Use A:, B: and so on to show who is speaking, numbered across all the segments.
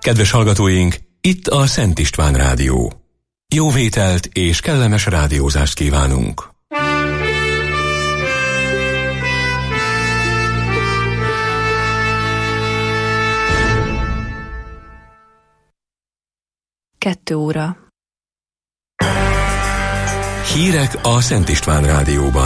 A: Kedves hallgatóink, itt a Szent István Rádió. Jó vételt és kellemes rádiózást kívánunk!
B: Kettő óra.
A: Hírek a Szent István Rádióban.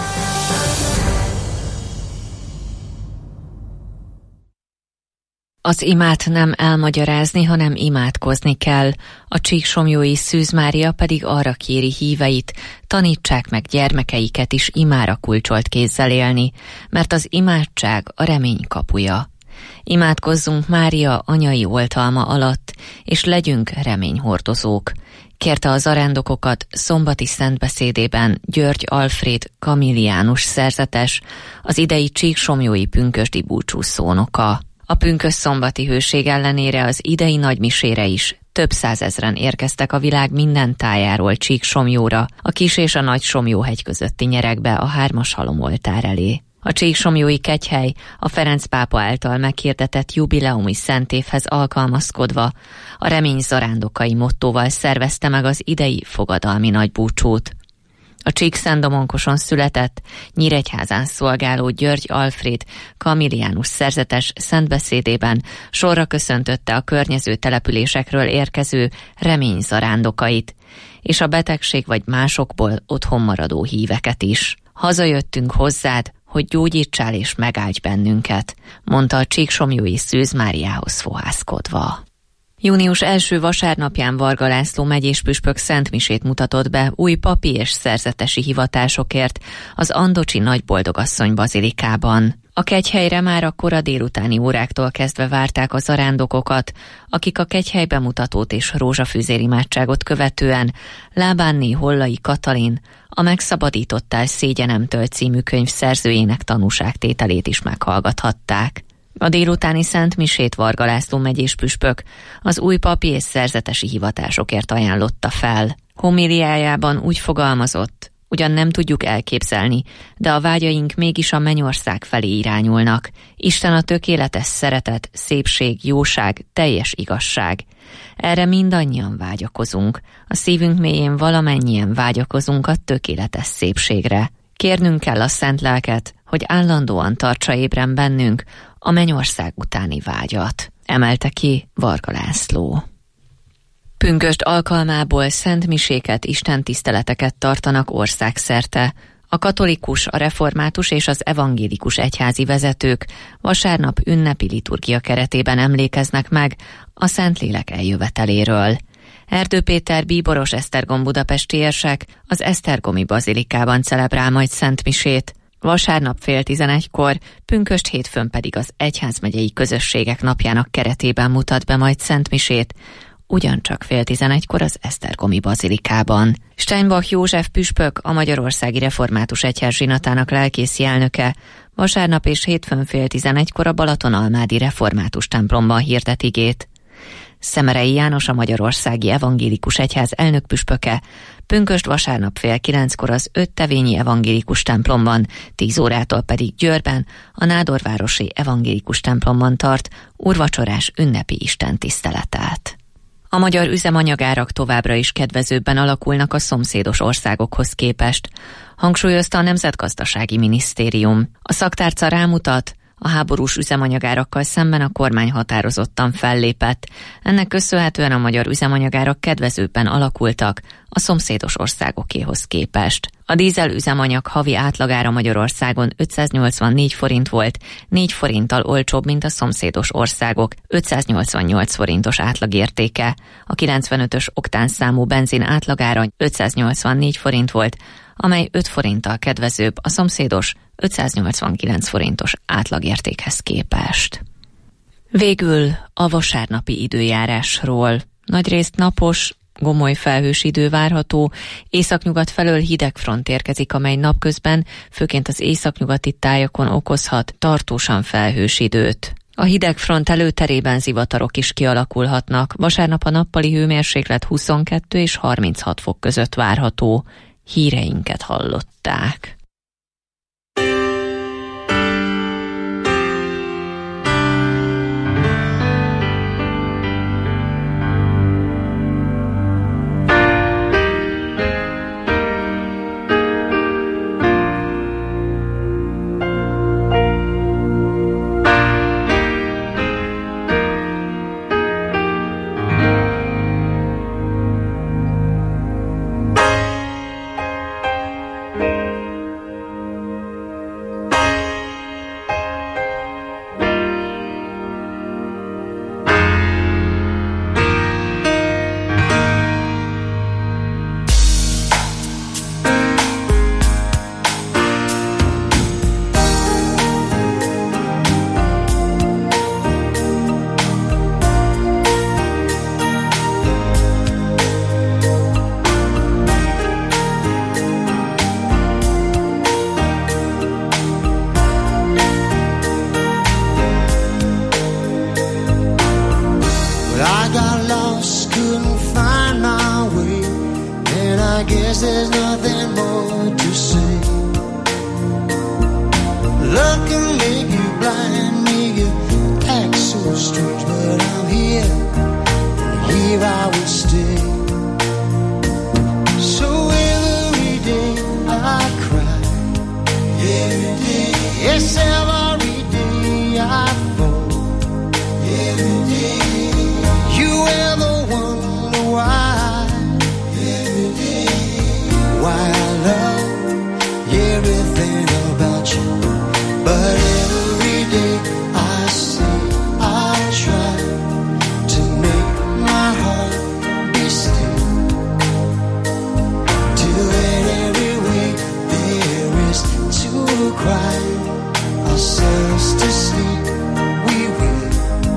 B: Az imát nem elmagyarázni, hanem imádkozni kell. A Csíksomlyói Szűz Mária pedig arra kéri híveit, tanítsák meg gyermekeiket is imára kulcsolt kézzel élni, mert az imádság a remény kapuja. Imádkozzunk Mária anyai oltalma alatt, és legyünk reményhordozók, kérte a zarándokokat szombati szentbeszédében György Alfréd kamiliánus szerzetes, az idei csíksomlyói pünkösdi búcsúszónoka. A pünkösszombati hőség ellenére az idei nagymisére is több százezren érkeztek a világ minden tájáról Csíksomlyóra, a Kis- és a Nagy-Somlyóhegy közötti nyeregbe a 3-as halomoltár elé. A Csíksomlyói kegyhely a Ferenc pápa által meghirdetett jubileumi szentévhez alkalmazkodva a remény zarándokai mottóval szervezte meg az idei fogadalmi nagybúcsút. A Csíkszentdomonkoson született, Nyíregyházán szolgáló György Alfréd kamiliánus szerzetes szentbeszédében sorra köszöntötte a környező településekről érkező remény zarándokait, és a betegség vagy másokból otthon maradó híveket is. Hazajöttünk hozzád, hogy gyógyítsál és megáldj bennünket, mondta a Csíksomlyói Szűz Máriához fohászkodva. Június első vasárnapján Varga László megyéspüspök szentmisét mutatott be új papi és szerzetesi hivatásokért az Andocsi Nagyboldogasszony bazilikában. A kegyhelyre már a kora délutáni óráktól kezdve várták a zarándokokat, akik a kegyhely bemutatót és rózsafűzérimádságot követően Lábánné Hollai Katalin, a Megszabadítottál szégyenemtől című könyv szerzőjének tanúságtételét is meghallgathatták. A délutáni szentmisét Varga László megyéspüspök az új papi és szerzetesi hivatásokért ajánlotta fel. Homiliájában úgy fogalmazott: ugyan nem tudjuk elképzelni, de a vágyaink mégis a mennyország felé irányulnak. Isten a tökéletes szeretet, szépség, jóság, teljes igazság. Erre mindannyian vágyakozunk. A szívünk mélyén valamennyien vágyakozunk a tökéletes szépségre. Kérnünk kell a szent lelket, hogy állandóan tartsa ébren bennünk a mennyország utáni vágyat, emelte ki Varga László. Pünkösd alkalmából szentmiséket, istentiszteleteket tartanak országszerte. A katolikus, a református és az evangélikus egyházi vezetők vasárnap ünnepi liturgia keretében emlékeznek meg a Szentlélek eljöveteléről. Erdő Péter bíboros esztergom budapesti érsek az esztergomi bazilikában celebrál majd szentmisét. Vasárnap 10:30-kor, pünkösd hétfőn pedig az egyházmegyei közösségek napjának keretében mutat be majd szentmisét, ugyancsak 10:30-kor az esztergomi bazilikában. Steinbach József püspök, a Magyarországi Református Egyház zsinatának lelkészi elnöke vasárnap és hétfőn 10:30-kor a Balatonalmádi Református templomban hirdet igét. Szemerei János, a Magyarországi Evangélikus Egyház elnökpüspöke pünkösd vasárnap 8:30-kor az Öttevényi Evangélikus templomban, 10 órától pedig Győrben, a Nádorvárosi Evangélikus templomban tart úrvacsorás ünnepi istentiszteletet. A magyar üzemanyagárak továbbra is kedvezőbben alakulnak a szomszédos országokhoz képest, hangsúlyozta a Nemzetgazdasági Minisztérium. A szaktárca rámutat, a háborús üzemanyagárakkal szemben a kormány határozottan fellépett. Ennek köszönhetően a magyar üzemanyagárak kedvezőbben alakultak a szomszédos országokéhoz képest. A dízel üzemanyag havi átlagára Magyarországon 584 forint volt, 4 forinttal olcsóbb, mint a szomszédos országok 588 forintos átlagértéke. A 95-ös oktánszámú benzin átlagára 584 forint volt, amely 5 forinttal kedvezőbb a szomszédos 589 forintos átlagértékhez képest. Végül a vasárnapi időjárásról. Nagyrészt napos, gomoly felhős idő várható, északnyugat felől hideg front érkezik, amely napközben főként az északnyugati tájakon okozhat tartósan felhős időt. A hideg front előterében zivatarok is kialakulhatnak. Vasárnap a nappali hőmérséklet 22 és 36 fok között várható. Híreinket hallották.
C: word to say. Love can make you blind, make you act so strange, but I'm here, and here I will stay. So every day I cry, every day, yes, every day I fall, every day. You ever wonder why, every day, why I love everything about you? But every day I say I'll try to make my heart be still, till in every way there is to cry ourselves to sleep. We will.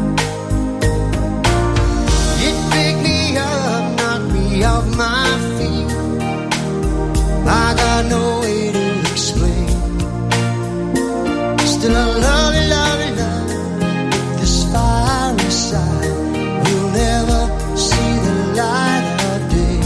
C: It picked me up, knocked me off my feet. I got no way to explain. Still I love you, love you, love you. This fire inside will never see the light of day.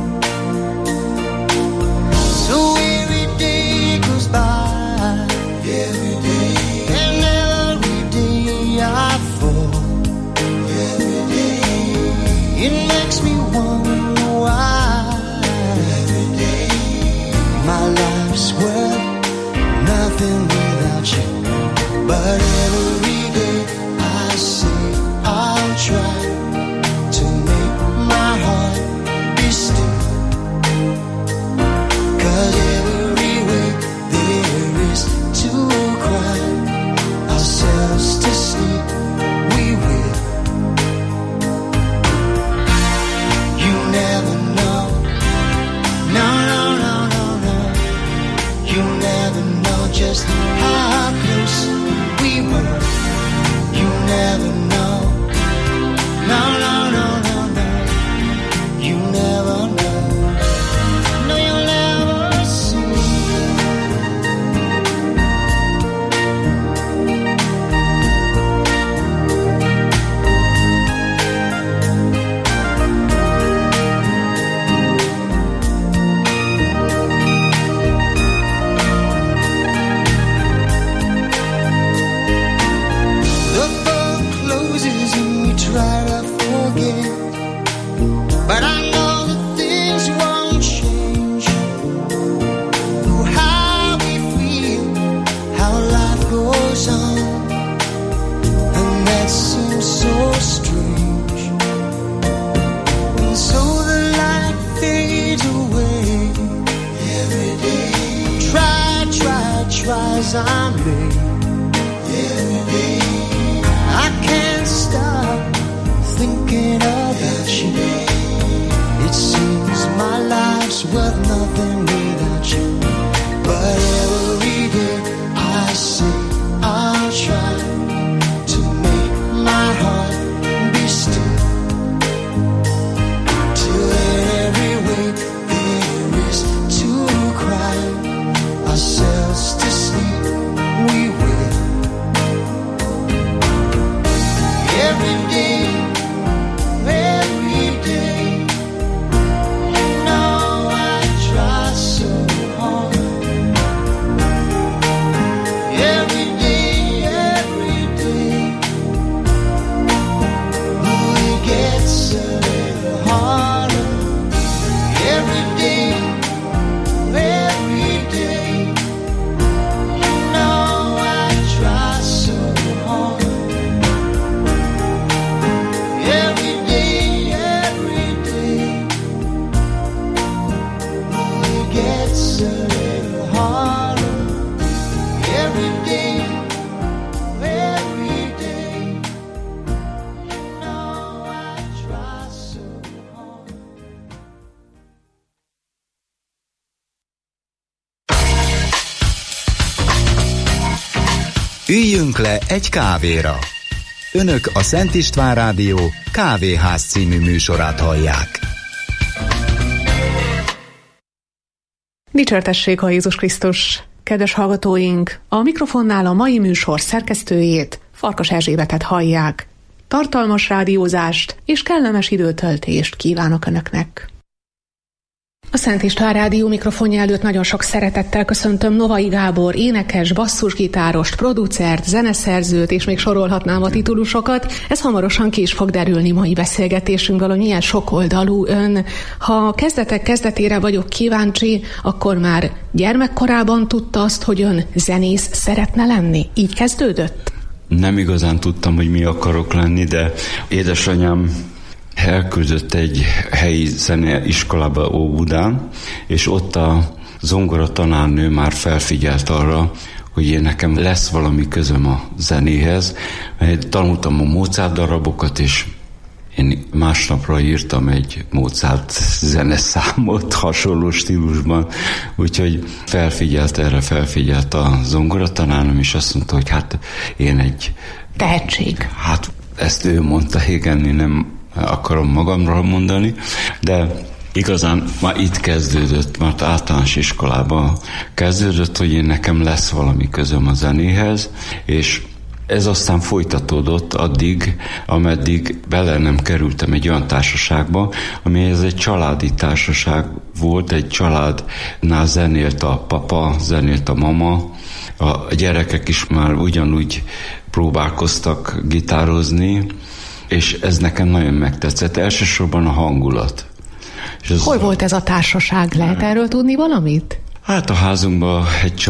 C: So every day goes by, every day, and every day I fall, every day. It makes me wonder why, every day, my life's worth nothing without you. But every day I say I'll try to make my heart be still, 'cause every way there is to cry ourselves to sleep. We will. You never know. No, no, no, no, no. You never know just how close we were. You never know. No, no, no, no, no. You never know. No, you'll never see. The book closes and we try to forget, but I know that things won't change. Through how we feel, how life goes on, and that seems so strange. And so the light fades away every day. Try as I may. Every day I can't stop thinking about you. It seems my life's worth nothing without you. But every day I say I'll try to make my heart be still, till in every way there is to cry ourselves to sleep. We will. Every day, you know I try so hard. Every day, oh, it gets a little harder. Every day, you know I try so hard. Every day, oh, it gets a little harder. Every day, you know I try so hard.
D: Üljünk le egy kávéra. Önök a Szent István Rádió Kávéház című műsorát hallják.
E: Dicsértessék a Jézus Krisztus! Kedves hallgatóink, a mikrofonnál a mai műsor szerkesztőjét, Farkas Erzsébetet hallják. Tartalmas rádiózást és kellemes időtöltést kívánok Önöknek! A Szent István Rádió mikrofonja előtt nagyon sok szeretettel köszöntöm Novai Gábor énekes, basszusgitárost, producert, zeneszerzőt, és még sorolhatnám a titulusokat. Ez hamarosan ki is fog derülni mai beszélgetésünkből, hogy milyen sokoldalú ön. Ha a kezdetek kezdetére vagyok kíváncsi, akkor már gyermekkorában tudta azt, hogy ön zenész szeretne lenni? Így kezdődött?
F: Nem igazán tudtam, hogy mi akarok lenni, de édesanyám elküldött egy helyi zeneiskolába Óbudán, és ott a zongora tanárnő már felfigyelt arra, hogy én nekem lesz valami közöm a zenéhez. Tanultam a Mozart darabokat, és én másnapra írtam egy Mozart zeneszámot hasonló stílusban, úgyhogy felfigyelt a zongoratanárnőm, és azt mondta, hogy hát én egy...
E: Tehetség.
F: Hát ezt ő mondta, igen, én nem akarom magamról mondani, de igazán már itt kezdődött, már általános iskolában kezdődött, hogy én nekem lesz valami közöm a zenéhez, és ez aztán folytatódott addig, ameddig bele nem kerültem egy olyan társaságba, ami ez egy családi társaság volt, egy családnál zenélt a papa, zenélt a mama, a gyerekek is már ugyanúgy próbálkoztak gitározni, és ez nekem nagyon megtetszett. Elsősorban a hangulat.
E: Hol volt ez a társaság? Lehet erről tudni valamit?
F: Hát a házunkban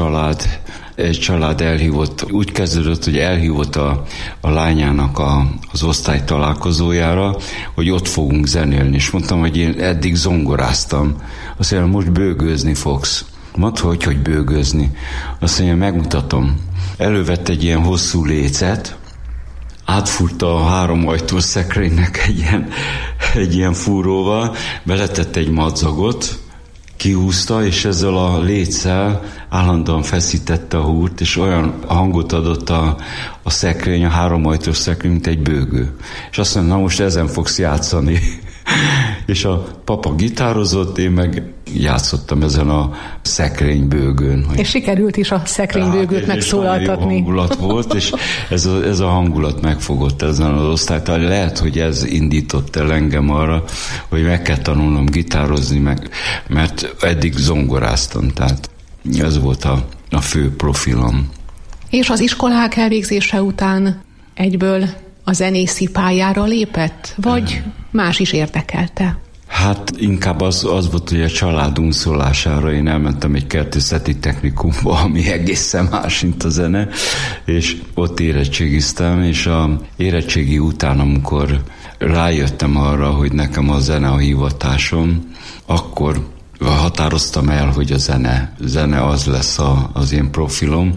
F: egy család elhívott, úgy kezdődött, hogy elhívott a lányának az osztály találkozójára, hogy ott fogunk zenélni, és mondtam, hogy én eddig zongoráztam. Azt mondja, most bőgőzni fogsz. Mondta, hogy bőgőzni. Azt mondja, megmutatom. Elővett egy ilyen hosszú lécet, átfúrta a 3 ajtós szekrénynek egy ilyen fúróval, beletett egy madzagot, kihúzta, és ezzel a léccel állandóan feszítette a húrt, és olyan hangot adott a szekrény, a 3 ajtós szekrény, mint egy bőgő. És azt mondja, na most ezen fogsz játszani. És a papa gitározott, én meg játszottam ezen a szekrénybőgőn.
E: És sikerült is a szekrénybőgőt megszólaltatni.
F: És hangulat volt, és ez a hangulat megfogott ezen az osztálytól. Lehet, hogy ez indított el engem arra, hogy meg kell tanulnom gitározni, mert eddig zongoráztam, tehát ez volt a fő profilom. És
E: az iskolák elvégzése után egyből a zenészi pályára lépett? Vagy más is érdekelte?
F: Hát inkább az volt, hogy a család unszolására én elmentem egy kertészeti technikumba, ami egészen más, mint a zene, és ott érettségiztem, és a érettségi után, amikor rájöttem arra, hogy nekem a zene a hivatásom, akkor határoztam el, hogy a zene az lesz az én profilom,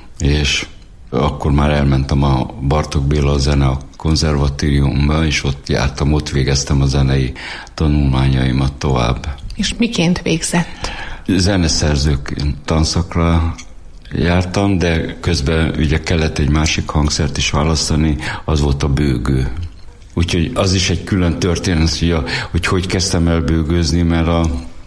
F: és akkor már elmentem a Bartók Béla Zene a konzervatóriumba, és ott jártam, ott végeztem a zenei tanulmányaimat tovább.
E: És miként végzett?
F: Zeneszerzők tanszakra jártam, de közben ugye kellett egy másik hangszert is választani, az volt a bőgő. Úgyhogy az is egy külön történet, hogy kezdtem el bőgőzni, mert a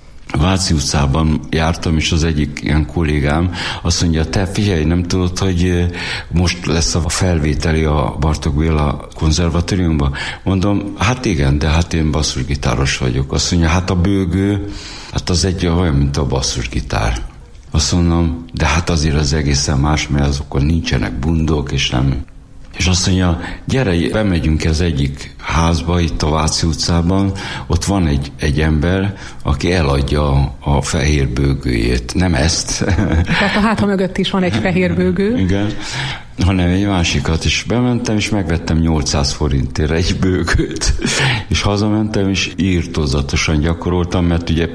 F: Váci utcában jártam, és az egyik ilyen kollégám azt mondja, te figyelj, nem tudod, hogy most lesz a felvételi a Bartók Béla konzervatóriumban? Mondom, hát igen, de hát én basszusgitáros vagyok. Azt mondja, hát a bőgő, hát az egy olyan, mint a basszusgitár. Azt mondom, de hát azért az egészen más, mert azokon nincsenek bundok, és nem... És azt mondja, gyere, bemegyünk az egyik házba, itt a Váci utcában, ott van egy ember, aki eladja a fehér bőgőjét. Nem ezt.
E: Tehát a háta mögött is van egy fehér bőgő.
F: Igen, hanem egy másikat is. Bementem, és megvettem 800 forintért egy bőgőt. És hazamentem, és írtózatosan gyakoroltam, mert ugye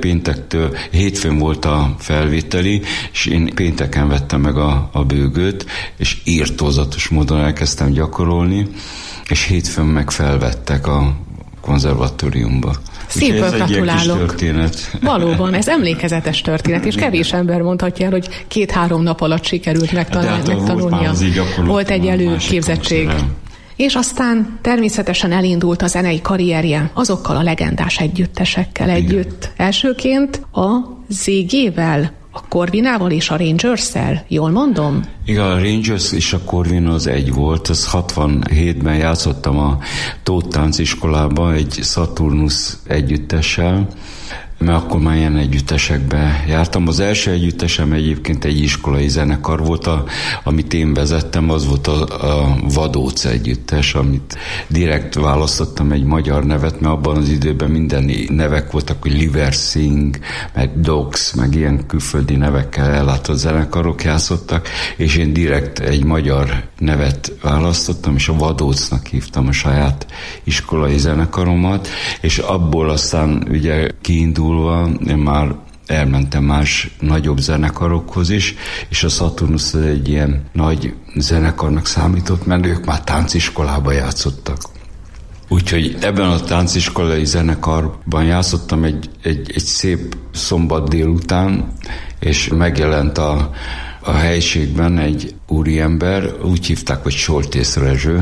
F: hétfőn volt a felvételi, és én pénteken vettem meg a bőgőt, és írtózatos módon elkezdtem gyakorolni, és hétfőn meg felvettek a konzervatóriumba.
E: Szépen gratulálok. Valóban, ez emlékezetes történet, és kevés ember mondhatja el, hogy 2-3 nap alatt sikerült megtanulnia. Volt egy előképzettség. És aztán természetesen elindult a zenei karrierje azokkal a legendás együttesekkel együtt. Elsőként a ZG-vel, a Corvinával és a Rangers-szel, jól mondom?
F: Igen, a Rangers és a Corvin az egy volt, az 67-ben játszottam a Tóth Tánciskolában egy Saturnus együttessel, mert akkor már ilyen együttesekbe jártam. Az első együttesem egyébként egy iskolai zenekar volt, amit én vezettem, az volt a Vadóc együttes, amit direkt választottam egy magyar nevet, mert abban az időben minden nevek voltak, hogy Liver Sing, meg Dogs, meg ilyen külföldi nevekkel ellátott zenekarok játszottak, és én direkt egy magyar nevet választottam, és a Vadócnak hívtam a saját iskolai zenekaromat, és abból aztán ugye kiindulva én már elmentem más nagyobb zenekarokhoz is, és a Saturnus egy ilyen nagy zenekarnak számított, mert ők már tánciskolába játszottak. Úgyhogy ebben a tánciskolai zenekarban játszottam egy szép szombat délután, és megjelent a helyiségben egy úriember, úgy hívták, hogy Soltész Rezső,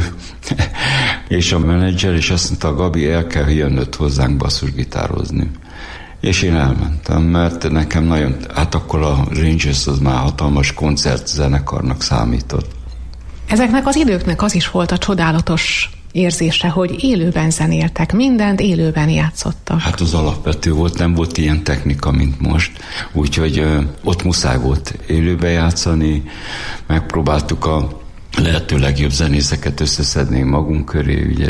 F: és a menedzser, és azt mondta, Gabi, el kell jönnöd hozzánk basszusgitározni. És én elmentem, mert nekem nagyon, hát akkor a Rangers az már hatalmas koncertzenekarnak számított.
E: Ezeknek az időknek az is volt a csodálatos érzése, hogy élőben zenéltek, mindent élőben játszottak.
F: Hát az alapvető volt, nem volt ilyen technika, mint most, úgyhogy ott muszáj volt élőben játszani, megpróbáltuk a lehető legjobb zenészeket összeszedni magunk köré, ugye,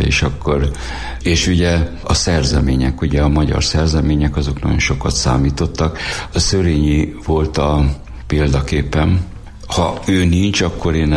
F: és ugye a szerzemények, ugye a magyar szerzemények, azok nagyon sokat számítottak. A Szörényi volt a példaképem. Ha ő nincs, akkor én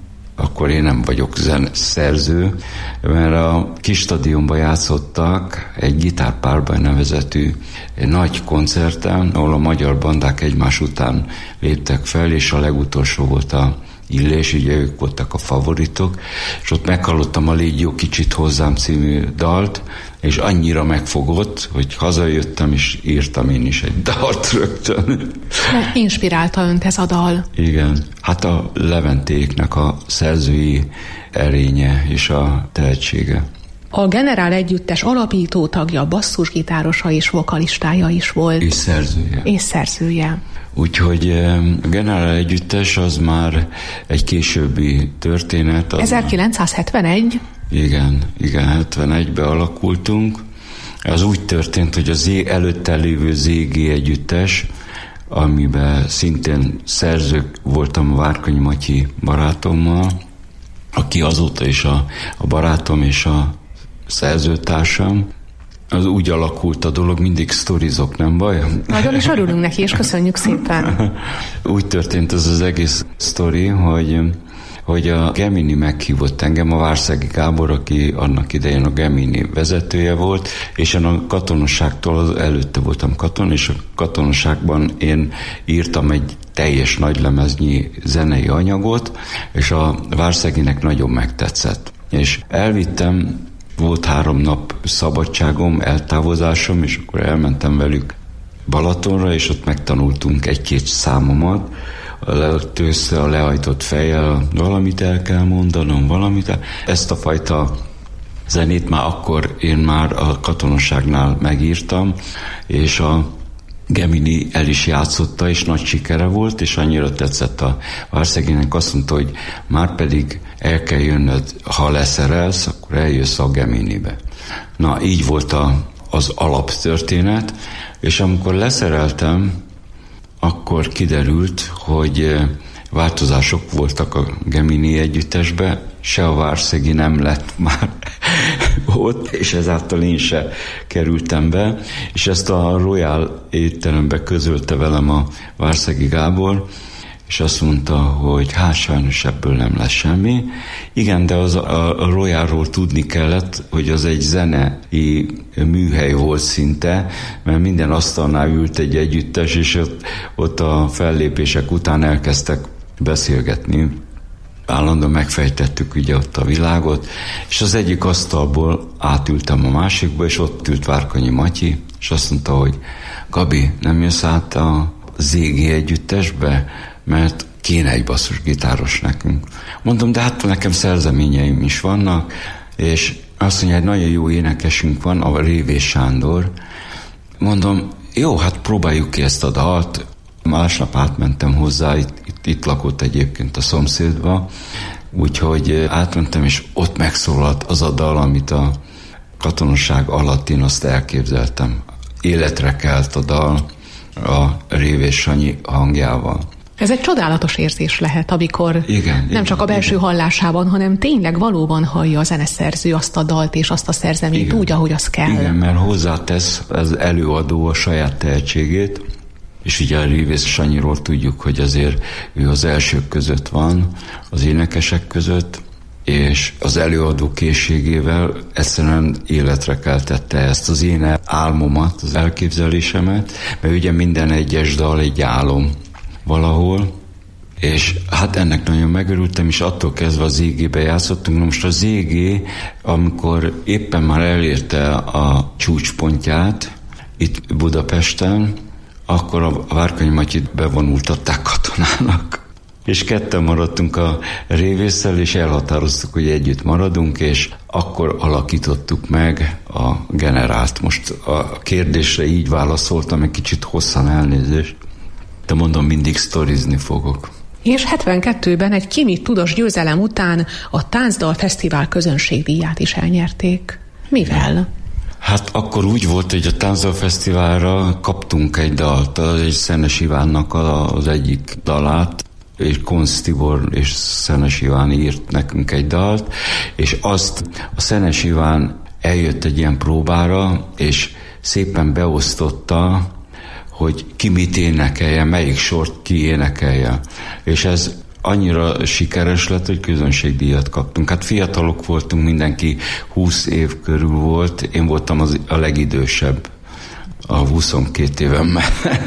F: nem vagyok szerző, mert a kis stadionban játszottak egy gitárpárbaj nevezetű nagy koncerten, ahol a magyar bandák egymás után léptek fel, és a legutolsó volt a Illés, ugye ők voltak a favoritok, és ott meghallottam a Légy jó kicsit hozzám című dalt, és annyira megfogott, hogy hazajöttem, és írtam én is egy dalt rögtön.
E: Inspirálta önt ez a dal?
F: Igen. Hát a Leventéknek a szerzői erénye és a tehetsége.
E: A Generál Együttes alapító tagja, basszusgitárosa és vokalistája is volt.
F: És szerzője. Úgyhogy a Generál Együttes az már egy későbbi történet.
E: 1971?
F: Igen, 71-ben alakultunk. Az úgy történt, hogy az előtte lévő ZG Együttes, amiben szintén szerzők voltam Várkonyi Matyi barátommal, aki azóta is a barátom és a szerzőtársam. Az úgy alakult a dolog, mindig sztorizok, nem baj?
E: Nagyon is örülünk neki, és köszönjük szépen.
F: Úgy történt az egész sztori, hogy a Gemini meghívott engem, a Várszegi Gábor, aki annak idején a Gemini vezetője volt, és én a katonaságtól előtte voltam katon, és a katonaságban én írtam egy teljes nagylemeznyi zenei anyagot, és a Várszeginek nagyon megtetszett. És elvittem, volt 3 nap szabadságom, eltávozásom, és akkor elmentem velük Balatonra, és ott megtanultunk 1-2 számomat, össze a lehajtott fejjel, valamit el kell mondanom, valamit. Ezt a fajta zenét én már a katonaságnál megírtam, és a Gemini el is játszotta, és nagy sikere volt, és annyira tetszett a Várszegének, azt mondta, hogy már pedig el kell jönnöd, ha leszerelsz, akkor eljössz a Geminibe. Na, így volt az alaptörténet, és amikor leszereltem, akkor kiderült, hogy változások voltak a Gemini együttesbe, se a Várszegi nem lett már ott, és ezáltal én se kerültem be, és ezt a Royal étterembe közölte velem a Várszegi Gábor, és azt mondta, hogy hát sajnos ebből nem lesz semmi. Igen, de a Royalról tudni kellett, hogy az egy zenei műhely volt szinte, mert minden asztalnál ült egy együttes, és ott a fellépések után elkezdtek beszélgetni. Állandóan megfejtettük ugye ott a világot, és az egyik asztalból átültem a másikba, és ott ült Várkonyi Matyi, és azt mondta, hogy Gabi, nem jössz át a ZG együttesbe, mert kéne egy basszusgitáros nekünk. Mondom, de hát nekem szerzeményeim is vannak, és azt mondja, egy nagyon jó énekesünk van, a Révés Sándor. Mondom, jó, hát próbáljuk ki ezt a dalt. Másnap átmentem hozzá, itt lakott egyébként a szomszédba, úgyhogy átmentem, és ott megszólalt az a dal, amit a katonaság alatt én azt elképzeltem. életre kelt a dal a Révés Sanyi hangjával.
E: Ez egy csodálatos érzés lehet, amikor nem csak a belső hallásában, hanem tényleg valóban hallja a zeneszerző azt a dalt és azt a szerzeményt úgy, ahogy az kell.
F: Igen, mert hozzátesz az előadó a saját tehetségét, és ugye a Révész Sanyiról tudjuk, hogy azért ő az elsők között van, az énekesek között, és az előadó készségével egyszerűen életre keltette ezt az én álmomat, az elképzelésemet, mert ugye minden egyes dal egy álom valahol, és hát ennek nagyon megörültem, és attól kezdve az ZG-be játszottunk. Most a ZG, amikor éppen már elérte a csúcspontját itt Budapesten, akkor a Várkonyi Matyit bevonultatták katonának. És ketten maradtunk a Révésszel, és elhatároztuk, hogy együtt maradunk, és akkor alakítottuk meg a generált. Most a kérdésre így válaszoltam, egy kicsit hosszan, elnézést, de mondom, mindig sztorizni fogok.
E: És 72-ben egy Ki mit tudos győzelem után a Táncdal Fesztivál közönségdíját is elnyerték. Mivel?
F: Hát akkor úgy volt, hogy a Táncdal Fesztiválra kaptunk egy dalt, egy Szenes Ivánnak az egyik dalát, és Konz Tibor és Szenes Iván írt nekünk egy dalt, és azt a Szenes Iván eljött egy ilyen próbára, és szépen beosztotta, hogy ki mit énekelje, melyik sort ki énekelje. És ez annyira sikeres lett, hogy közönségdíjat kaptunk. Hát fiatalok voltunk, mindenki 20 év körül volt, én voltam a legidősebb, a 22 évemmel.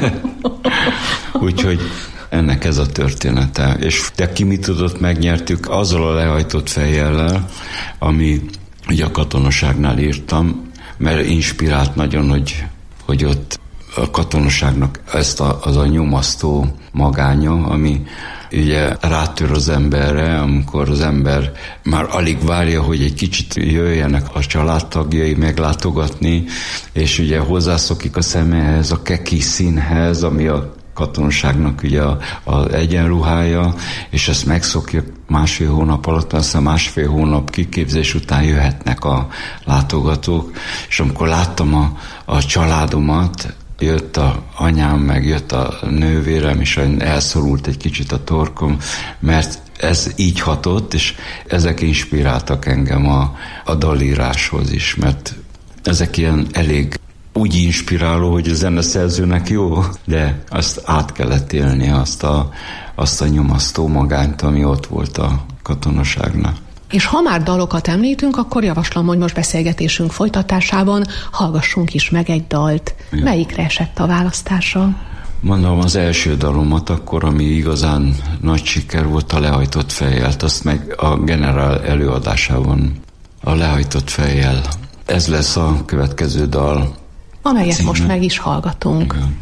F: Úgyhogy ennek ez a története. És de Ki mit tudott, megnyertük azzal a lehajtott fejjellel, ami ugye a katonaságnál írtam, mert inspirált nagyon, hogy ott a katonaságnak az a nyomasztó magánya, ami ugye rátör az emberre, amikor az ember már alig várja, hogy egy kicsit jöjjenek a családtagjai meglátogatni, és ugye hozzászokik a szeméhez, a keki színhez, ami a katonaságnak ugye az egyenruhája, és ezt megszokja másfél hónap alatt, aztán másfél hónap kiképzés után jöhetnek a látogatók, és amikor láttam a családomat, jött a anyám, meg jött a nővérem, és elszorult egy kicsit a torkom, mert ez így hatott, és ezek inspiráltak engem a dalíráshoz is, mert ezek ilyen elég úgy inspiráló, hogy a zeneszerzőnek jó, de azt át kellett élni, azt a nyomasztó magányt, ami ott volt a katonaságnál.
E: És ha már dalokat említünk, akkor javaslom, hogy most beszélgetésünk folytatásában hallgassunk is meg egy dalt. Ja. Melyikre esett a választása?
F: Mondom, az első dalomat akkor, ami igazán nagy siker volt, a Lehajtott fejjel, azt meg a generál előadásában a Lehajtott fejjel. Ez lesz a következő dal.
E: Amelyet címe. Most meg is hallgatunk. Igen.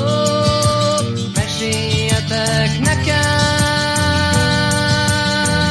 C: Meséljetek nekem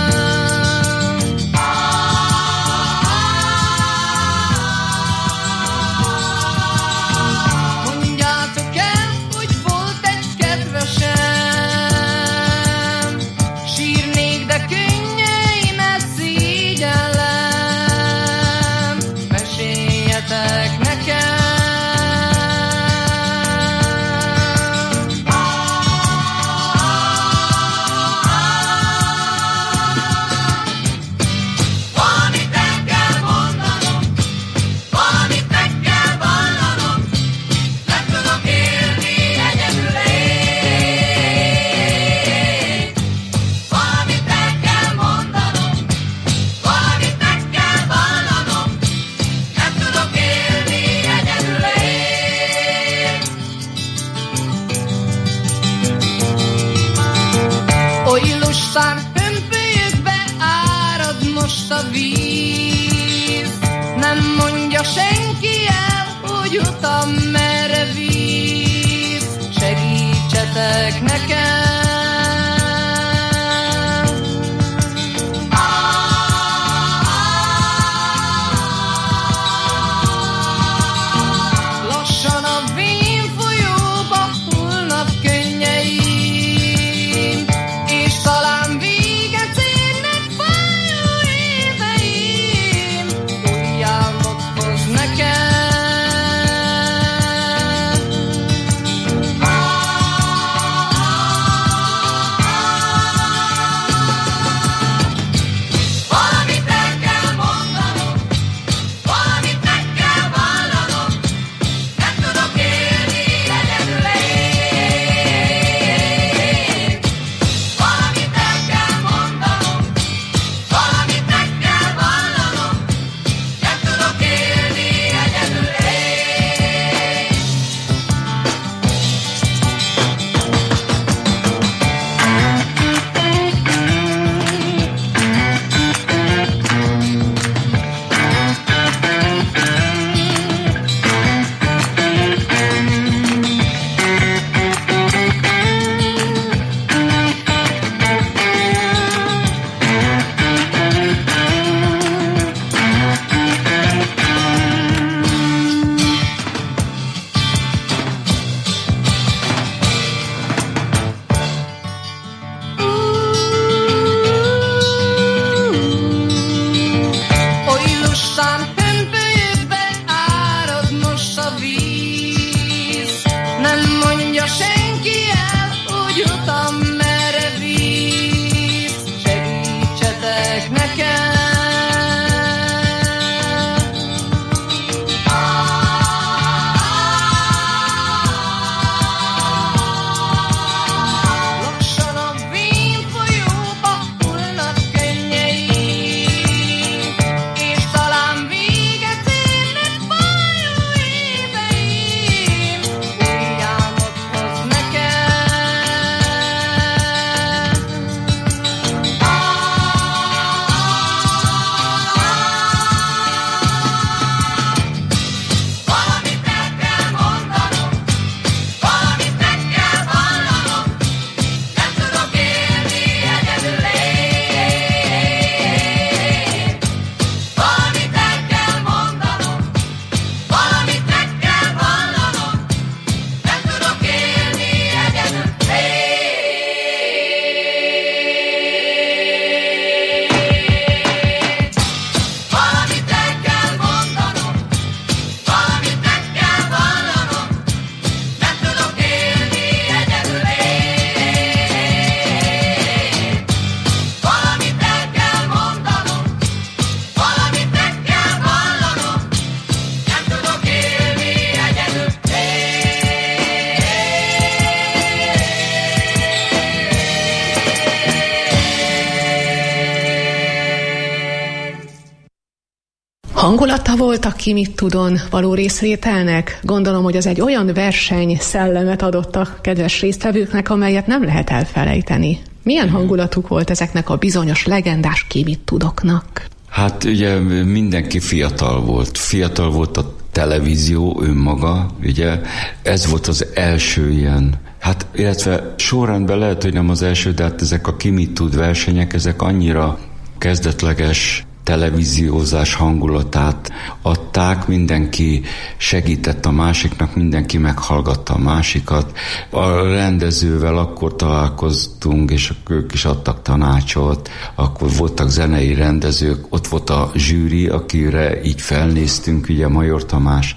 E: Hangulata volt a Ki mit tudon való részvételnek? Gondolom, hogy az egy olyan verseny szellemet adott a kedves résztvevőknek, amelyet nem lehet elfelejteni. Milyen hangulatuk volt ezeknek a bizonyos legendás Ki mit tudoknak?
F: Hát ugye mindenki fiatal volt. Fiatal volt a televízió önmaga, ugye ez volt az első ilyen, hát illetve sorrendben lehet, hogy nem az első, de hát ezek a Ki mit tud versenyek, ezek annyira kezdetleges televíziózás hangulatát adták, mindenki segített a másiknak, mindenki meghallgatta a másikat. A rendezővel akkor találkoztunk, és ők is adtak tanácsot, akkor voltak zenei rendezők, ott volt a zsűri, akire így felnéztünk, ugye Major Tamás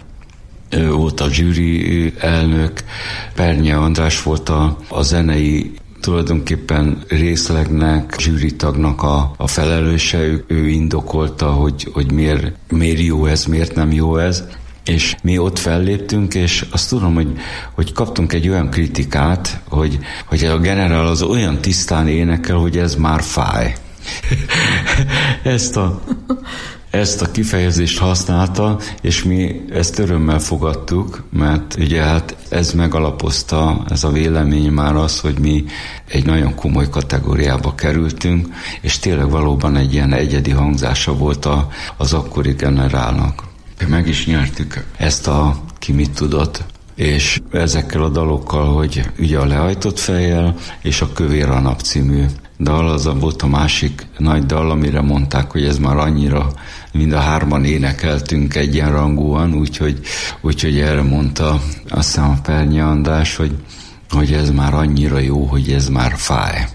F: volt a zsűri elnök, Pernye András volt a zenei tulajdonképpen részlegnek, zsűritagnak a felelőse, ő indokolta, hogy miért jó ez, miért nem jó ez, és mi ott felléptünk, és azt tudom, hogy kaptunk egy olyan kritikát, hogy a generál az olyan tisztán énekel, hogy ez már fáj. Ezt a kifejezést használta, és mi ezt örömmel fogadtuk, mert ugye hát ez megalapozta, ez a vélemény már az, hogy mi egy nagyon komoly kategóriába kerültünk, és tényleg valóban egy ilyen egyedi hangzása volt az akkori generálnak. Meg is nyertük ezt a Ki mit tudott, és ezekkel a dalokkal, hogy ugye a Lehajtott fejjel és a Kövér a nap című dal, az volt a másik nagy dal, amire mondták, hogy ez már annyira, mind a hárman énekeltünk egyenrangúan, úgyhogy erre mondta azt hiszem a Pernye András, hogy ez már annyira jó, hogy ez már fáj.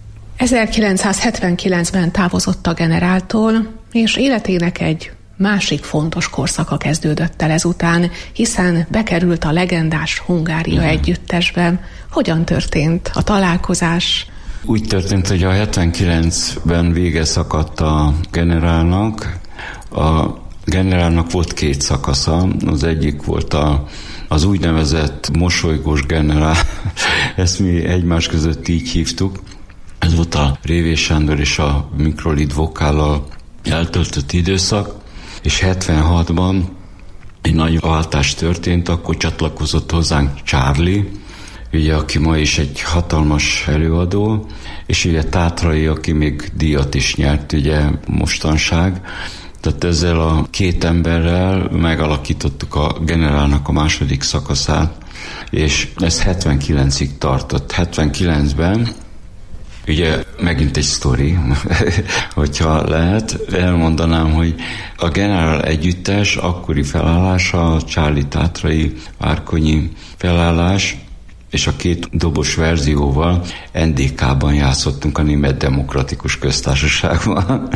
E: 1979-ben távozott a generáltól, és életének egy másik fontos korszaka kezdődött el ezután, hiszen bekerült a legendás Hungária együttesbe. Hogyan történt a találkozás?
F: Úgy történt, hogy a 79-ben vége szakadt a generálnak. A generálnak volt két szakasza. Az egyik volt az úgynevezett mosolygós generál. Ezt mi egymás között így hívtuk. Ez volt a Révés Sándor és a Mikrolid vokállal eltöltött időszak. És 76-ban egy nagy váltás történt, akkor csatlakozott hozzánk Charlie, ugye, aki ma is egy hatalmas előadó, és ugye Tátrai, aki még díjat is nyert, ugye mostanság. Tehát ezzel a két emberrel megalakítottuk a generálnak a második szakaszát, és ez 79-ig tartott. 79-ben ugye megint egy sztori, hogyha lehet, elmondanám, hogy a generál együttes akkori felállása, a Charlie Tátrai Várkonyi felállás, és a 2 dobos verzióval NDK-ban játszottunk, a Német Demokratikus Köztársaságban.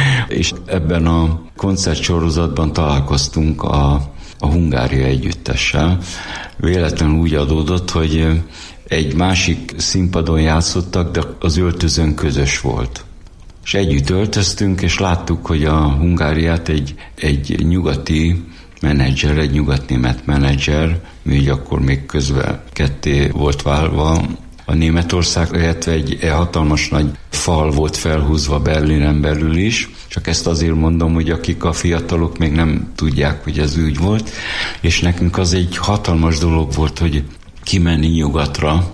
F: És ebben a koncertsorozatban találkoztunk a Hungária együttessel. Véletlenül úgy adódott, hogy egy másik színpadon játszottak, de az öltözőn közös volt. És együtt öltöztünk, és láttuk, hogy a Hungáriát egy nyugati menedzser, egy nyugatnémet menedzser, mi akkor még közben ketté volt válva a Németország, illetve egy hatalmas nagy fal volt felhúzva Berlinen belül is, csak ezt azért mondom, hogy akik a fiatalok még nem tudják, hogy ez úgy volt, és nekünk az egy hatalmas dolog volt, hogy kimenni nyugatra,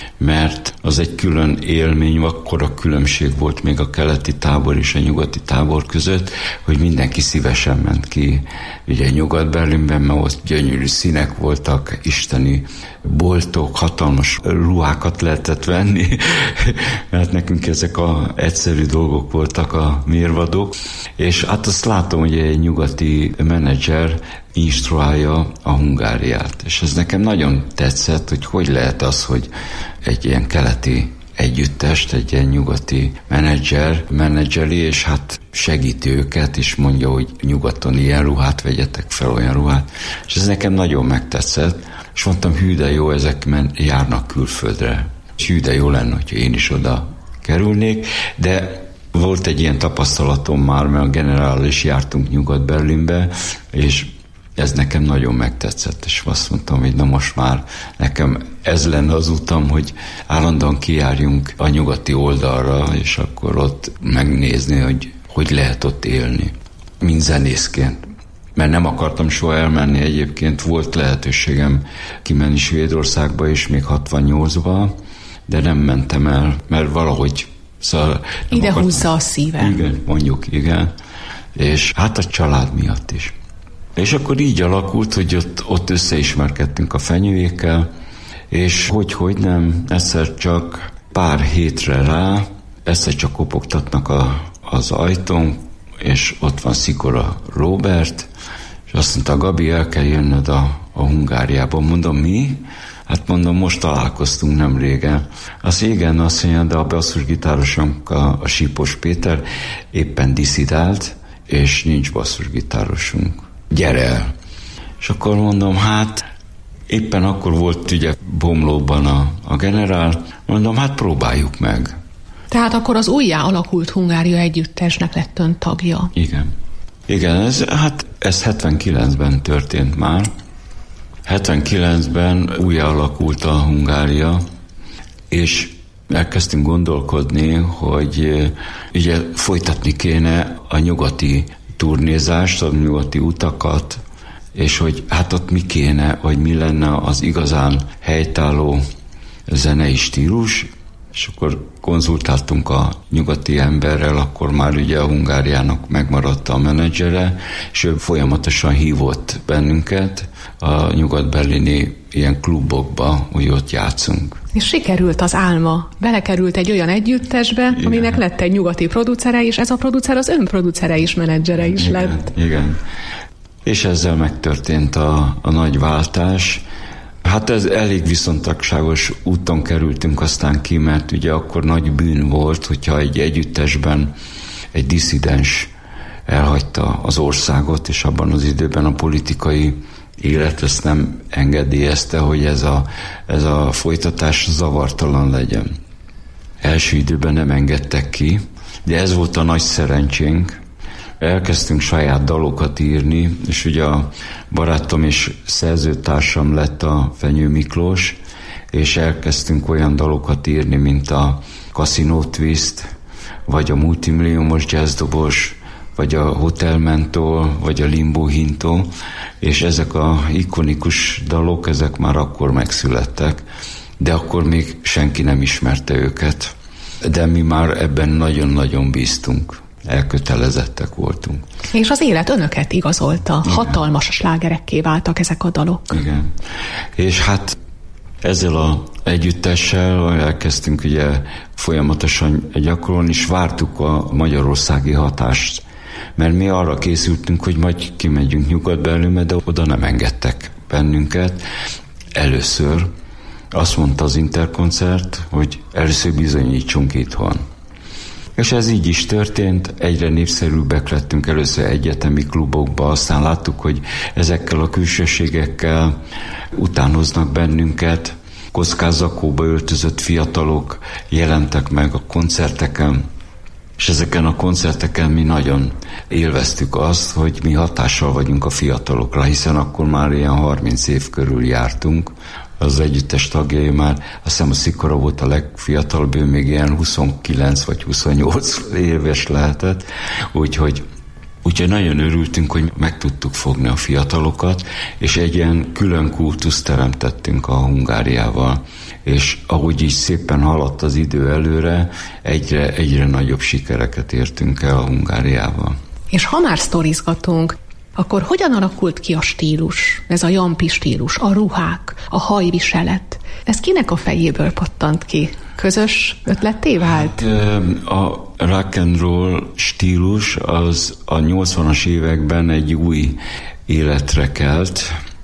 F: mert az egy külön élmény, akkor a különbség volt még a keleti tábor és a nyugati tábor között, hogy mindenki szívesen ment ki. Ugye Nyugat-Berlinben, mert ott gyönyörű színek voltak, isteni boltok, hatalmas ruhákat lehetett venni, mert nekünk ezek a egyszerű dolgok voltak a mérvadók, és hát azt látom, hogy egy nyugati menedzser instruálja a Hungáriát. És ez nekem nagyon tetszett, hogy lehet az, hogy egy ilyen keleti együttest, egy ilyen nyugati menedzseri, és hát segíti őket, és mondja, hogy nyugaton ilyen ruhát vegyetek fel, olyan ruhát. És ez nekem nagyon megtetszett, és mondtam, hű de jó, ezek járnak külföldre. És hű de jó lenne, hogyha én is oda kerülnék, de volt egy ilyen tapasztalatom már, mert a generál is jártunk Nyugat-Berlinbe, és ez nekem nagyon megtetszett, és azt mondtam, hogy na most már nekem ez lenne az utam, hogy állandóan kijárjunk a nyugati oldalra, és akkor ott megnézni, hogy lehet ott élni, mint zenészként. Mert nem akartam soha elmenni, egyébként volt lehetőségem kimenni Svédországba is még 68-ba, de nem mentem el, mert valahogy
E: ide húzza a szívem.
F: Igen, mondjuk, igen. És hát a család miatt is. És akkor így alakult, hogy ott összeismerkedtünk a fenyőjékkel, és hogy nem, egyszer csak pár hétre rá, egyszer csak kopogtatnak az ajtón, és ott van Szikora Róbert, és azt mondta, Gabi, el kell jönnöd a Hungáriába. Mondom, mi? Hát mondom, most találkoztunk nem régen. Azt igen, azt mondja, de a basszusgitárosunk, a Sípos Péter éppen disszidált, és nincs basszusgitárosunk. Gyere el. És akkor mondom, hát éppen akkor volt ugye Bomlóban a generál, mondom, hát próbáljuk meg.
E: Tehát akkor az újjá alakult Hungária együttesnek lett ön tagja.
F: Igen, ez 79-ben történt már. 79-ben újjá alakult a Hungária, és elkezdtünk gondolkodni, hogy ugye folytatni kéne a nyugati turnézást, a nyugati utakat, és hogy hát ott mi kéne, vagy mi lenne az igazán helytálló zenei stílus, és akkor konzultáltunk a nyugati emberrel, akkor már ugye a Hungáriának megmaradt a menedzsere, és ő folyamatosan hívott bennünket a nyugat-berlini ilyen klubokba, hogy ott játszunk.
E: És sikerült az álma. Belekerült egy olyan együttesbe, igen, aminek lett egy nyugati producere, és ez a producer az ön producere is, menedzsere is lett.
F: Igen. És ezzel megtörtént a nagy váltás. Hát ez elég viszontagságos úton kerültünk aztán ki, mert ugye akkor nagy bűn volt, hogyha egy együttesben egy disszidens elhagyta az országot, és abban az időben a politikai élet ezt nem engedélyezte, hogy ez a folytatás zavartalan legyen. Első időben nem engedtek ki, de ez volt a nagy szerencsénk. Elkezdtünk saját dalokat írni, és ugye a barátom és szerzőtársam lett a Fenyő Miklós, és elkezdtünk olyan dalokat írni, mint a Casino Twist, vagy a Multimilliómos jazzdobos, vagy a Hotel Mentol, vagy a Limbo Hinto, és ezek a ikonikus dalok, ezek már akkor megszülettek, de akkor még senki nem ismerte őket. De mi már ebben nagyon-nagyon bíztunk. Elkötelezettek voltunk.
E: És az élet önöket igazolta. Igen. Hatalmas slágerekké váltak ezek a dalok.
F: Igen. És hát ezzel az együttessel elkezdtünk ugye folyamatosan gyakorolni, és vártuk a magyarországi hatást. Mert mi arra készültünk, hogy majd kimegyünk Nyugat-Berlinbe, de oda nem engedtek bennünket. Először azt mondta az Interkoncert, hogy először bizonyítsunk itthon. És ez így is történt, egyre népszerűbbek lettünk először egyetemi klubokba, aztán láttuk, hogy ezekkel a külsőségekkel utánoznak bennünket, kockázakóba öltözött fiatalok jelentek meg a koncerteken, és ezeken a koncerteken mi nagyon élveztük azt, hogy mi hatással vagyunk a fiatalokra, hiszen akkor már ilyen 30 év körül jártunk. Az együttes tagjai már, azt hiszem a Szikora volt a legfiatalabb, ő még ilyen 29 vagy 28 éves lehetett, úgyhogy nagyon örültünk, hogy meg tudtuk fogni a fiatalokat, és egy ilyen külön kultuszt teremtettünk a Hungáriával. És ahogy így szépen haladt az idő előre, egyre nagyobb sikereket értünk el a Hungáriával.
E: És ha már sztorizgatunk, akkor hogyan alakult ki a stílus, ez a jampi stílus, a ruhák, a hajviselet? Ez kinek a fejéből pattant ki? Közös ötletté vált?
F: A rock and roll stílus az a 80-as években egy új életre kelt,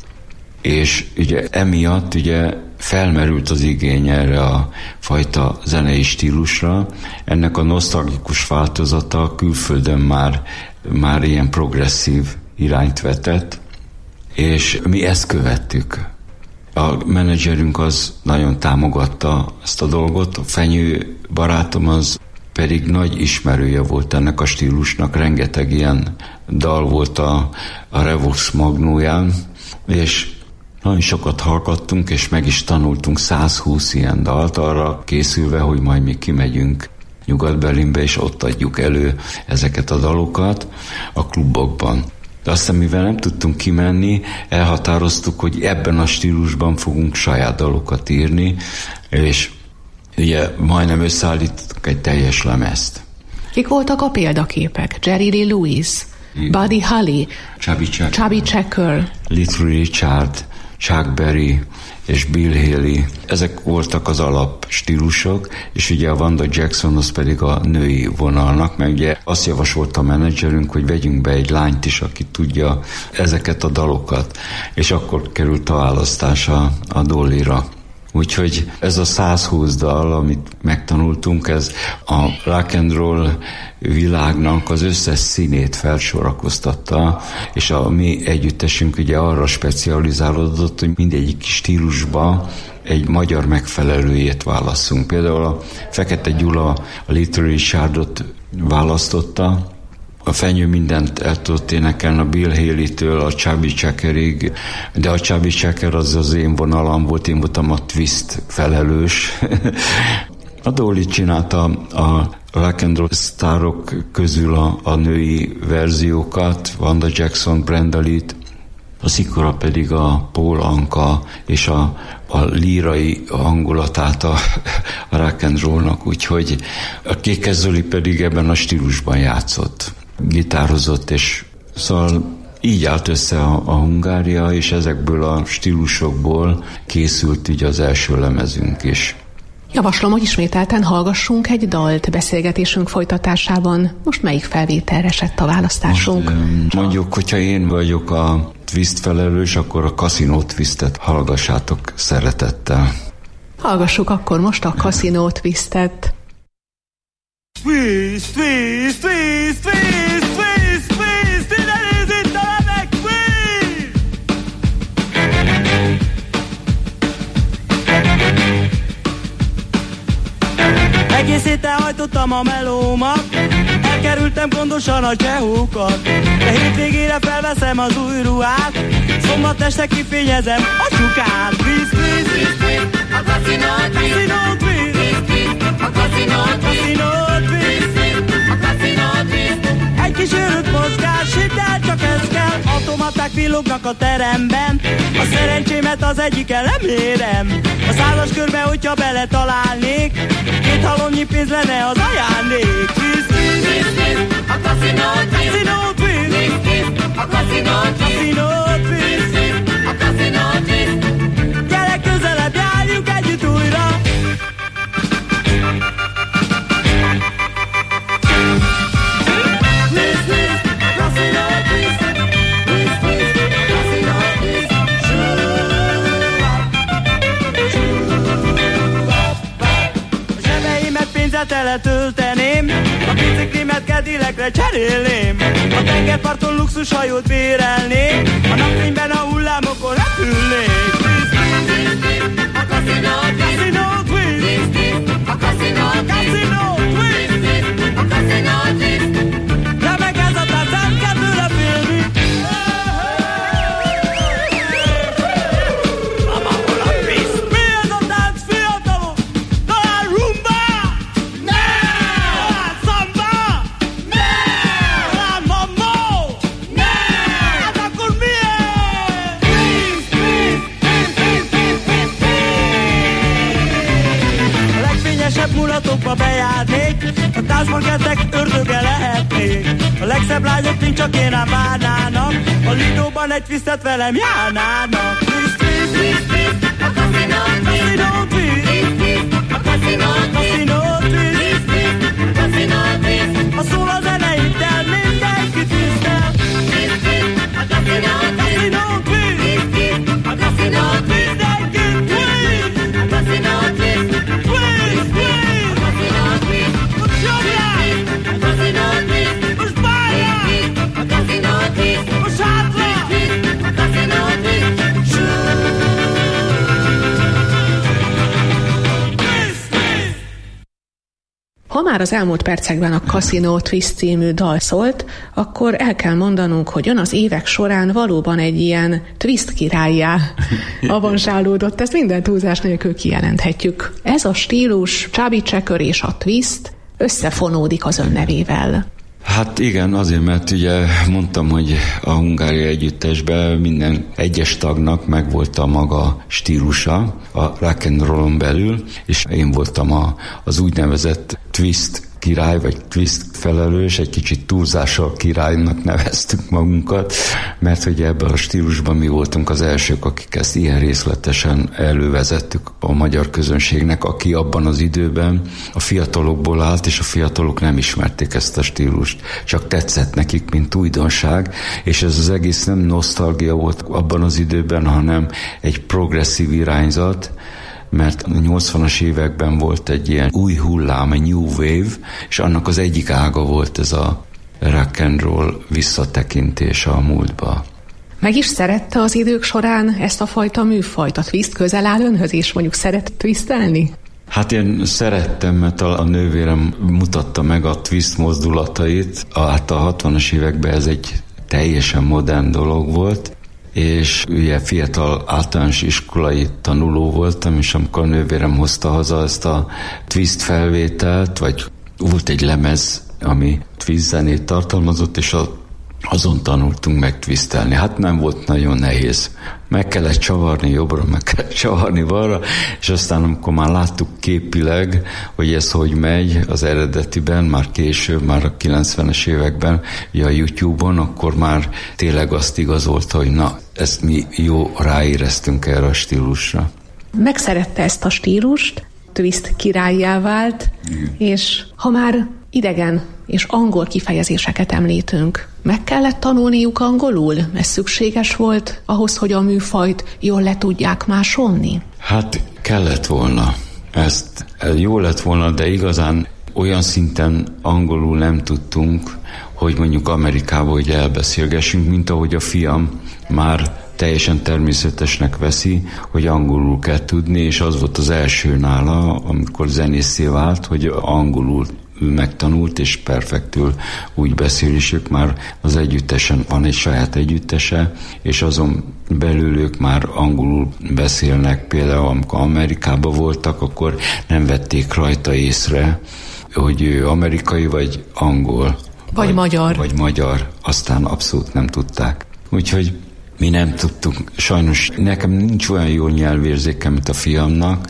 F: és ugye emiatt ugye felmerült az igény erre a fajta zenei stílusra. Ennek a nosztalgikus változata külföldön már ilyen progresszív irányt vetett, és mi ezt követtük. A menedzserünk az nagyon támogatta ezt a dolgot, a Fenyő barátom az pedig nagy ismerője volt ennek a stílusnak, rengeteg ilyen dal volt a Revox magnóján, és nagyon sokat hallgattunk, és meg is tanultunk 120 ilyen dalt, arra készülve, hogy majd mi kimegyünk Nyugat-Berlinbe, és ott adjuk elő ezeket a dalokat a klubokban. De aztán, mivel nem tudtunk kimenni, elhatároztuk, hogy ebben a stílusban fogunk saját dalokat írni, és ugye majdnem összeállítottuk egy teljes lemezt.
E: Kik voltak a példaképek? Jerry Lee Lewis, Buddy Holly, Chubby Checker,
F: Little Richard, Chuck Berry és Bill Haley. Ezek voltak az alap stílusok, és ugye a Vanda Jackson az pedig a női vonalnak, meg ugye azt javasolta a menedzserünk, hogy vegyünk be egy lányt is, aki tudja ezeket a dalokat, és akkor került a választás a Dollyra. Úgyhogy ez a 120 dal, amit megtanultunk, ez a rock and roll világnak az összes színét felsorakoztatta, és a mi együttesünk ugye arra specializálódott, hogy mindegyik stílusba egy magyar megfelelőjét válasszunk. Például a Fekete Gyula a Little Richardot választotta, a Fenyő mindent el tudott énekelni, a Bill Haley-től a Chubby Checkerig, de a Chubby Checker az én vonalam volt, én voltam a twist felelős. A Dolly csinálta a rock and roll sztárok közül a női verziókat, Vanda Jackson, Brenda Lee-t, a Szikora pedig a Paul Anka és a lírai hangulatát a rock and rollnak, úgyhogy a Kékes Zoli pedig ebben a stílusban játszott, gitározott, és szóval így állt össze a Hungária, és ezekből a stílusokból készült így az első lemezünk is.
E: Javaslom, hogy ismételten hallgassunk egy dalt beszélgetésünk folytatásában. Most melyik felvételre esett a választásunk?
F: Most, mondjuk, hogyha én vagyok a twist felelős, akkor a Casino Twistet hallgassátok szeretettel.
E: Hallgassuk akkor most a Casino Twistet.
G: Twist, twist, twist, twist, twist, twist, innen is itt a remek twist! Egész héten hajtottam a melómat, elkerültem gondosan a csehókat, de hétvégére felveszem az új ruhát, szombat este kifényezem a csukát. Twist, twist, twist, twist, a Casino Twist, Casino Twist, twist, a Casino Twist, a Casino Twist. Egy kis őrült mozgás, hidd el, csak ez kell, automaták villognak a teremben, a szerencsémet az egyiken nem érem. A 100-as körbe, hogyha beletalálnék, 2 halomnyi pénz lenne az ajándék. Twist, twist, twist, twist, a Casino Twist, Casino Twist, twist, twist, a Casino Twist, a Casino Twist. Gyere közelebb, járjunk együtt újra. Twist, twist, Casino Twist, twist, twist, Casino Twist. teletölteném, a biciklimet Cadillacre cserélném, a tengerparton luxushajót bérelnék, a napfényben a hullámokon repülnék. A casino, casino twist, a casino, casino twist, a casino twist. Remek ez a tánc, el kell tőle félni. Amahol a twist. Mi ez a tánc, fiatalok? Talán rumba? Nem! Talán samba? Nem! Talán mambo? Nem! Hát akkor miért? Twist, twist, a legfényesebb mulatokba bejárnék, a táncparkettek ördöge lehetnék. A legszebb lányok mind csak én ám várnának, a Lidóban egy twistet velem járnának. Twist, twist, twist, twist, a casino, casino twist, a casino, casino twist, a casino twist. Ha szól a zene, itt el mindenki twistel. Twist, twist, a casino, casino twist, a casino twist, mindenki twist, a casino twist, twist, twist, a casino twist. Most jobbjál, a casino twist, most báljál, a casino twist, most hátra, a casino twist.
E: Ha már az elmúlt percekben a Casino Twist című dal szólt, akkor el kell mondanunk, hogy ön az évek során valóban egy ilyen twist királlyá avanzsálódott, ezt minden túlzás nélkül kijelenthetjük. Ez a stílus, Chubby Checker és a twist összefonódik az ön nevével.
F: Hát igen, azért, mert ugye mondtam, hogy a Hungária együttesben minden egyes tagnak megvolt a maga stílusa a rock and rollon belül, és én voltam az úgynevezett twist király, vagy twist felelős, egy kicsit túlzással királynak neveztük magunkat, mert hogy ebben a stílusban mi voltunk az elsők, akik ezt ilyen részletesen elővezettük a magyar közönségnek, aki abban az időben a fiatalokból állt, és a fiatalok nem ismerték ezt a stílust, csak tetszett nekik, mint újdonság, és ez az egész nem nosztalgia volt abban az időben, hanem egy progresszív irányzat, mert a 80-as években volt egy ilyen új hullám, egy new wave, és annak az egyik ága volt ez a rock and roll visszatekintés a múltba.
E: Meg is szerette az idők során ezt a fajta műfajt? A twist közel áll önhöz, és mondjuk szeret twistelni?
F: Hát én szerettem, mert a nővérem mutatta meg a twist mozdulatait. Hát a 60-as években ez egy teljesen modern dolog volt, és ugye fiatal általános iskolai tanuló voltam, és amikor a nővérem hozta haza ezt a twist felvételt, vagy volt egy lemez, ami twist zenét tartalmazott, és azon tanultunk meg twistelni. Hát nem volt nagyon nehéz. Meg kellett csavarni jobbra, meg kellett csavarni balra, és aztán amikor már láttuk képileg, hogy ez hogy megy az eredetiben, már később, már a 90-es években, ugye a YouTube-on, akkor már tényleg azt igazolta, hogy na, ezt mi jó ráéreztünk erre a stílusra.
E: Megszerette ezt a stílust, twist királlyá vált, és ha már idegen és angol kifejezéseket említünk, meg kellett tanulniuk angolul? Ez szükséges volt ahhoz, hogy a műfajt jól le tudják másolni?
F: Hát kellett volna. Ez jó lett volna, de igazán olyan szinten angolul nem tudtunk, hogy mondjuk Amerikában hogy elbeszélgessünk, mint ahogy a fiam már teljesen természetesnek veszi, hogy angolul kell tudni, és az volt az első nála, amikor zenészé vált, hogy angolul megtanult, és perfektül úgy beszél, és ők már az együttesen, van egy saját együttese, és azon belül ők már angolul beszélnek. Például amikor Amerikában voltak, akkor nem vették rajta észre, hogy ő amerikai vagy angol.
E: Vagy magyar.
F: Vagy magyar. Aztán abszolút nem tudták. Úgyhogy mi nem tudtunk. Sajnos nekem nincs olyan jó nyelvérzékem, mint a fiamnak,